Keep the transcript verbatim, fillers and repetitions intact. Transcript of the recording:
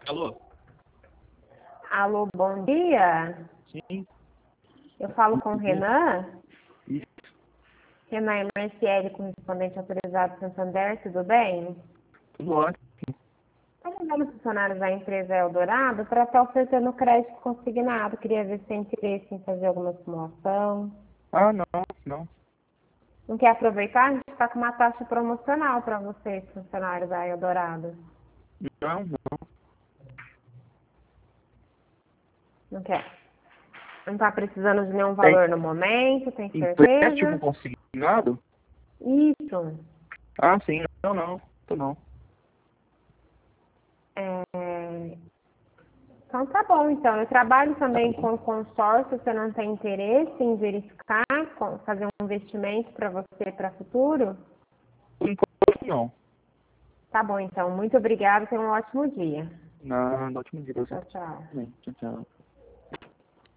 Alô? Alô, bom dia. Sim. Eu falo com o Renan. Isso. Renan M S L, correspondente autorizado Santander, tudo bem? Tudo ótimo. Estamos dando funcionários da empresa Eldorado para estar ofertando crédito consignado. Queria ver se tem interesse em fazer alguma simulação. Ah, não, não. Não quer aproveitar? A gente está com uma taxa promocional para vocês, funcionários da Eldorado. Não, não. Não quer? Não está precisando de nenhum Tem valor no momento, tem empréstimo certeza? consignado? Isso. Ah, sim. Não, não. Tô não. É... Então tá bom, então. Eu trabalho Tá também bom. com consórcio, você não tem interesse em verificar, com- fazer um investimento para você para futuro? Por enquanto, não. Tá bom, então. Muito obrigada, tenha um ótimo dia. Não, ótimo dia. Você Tchau, tchau. também. Tchau, tchau.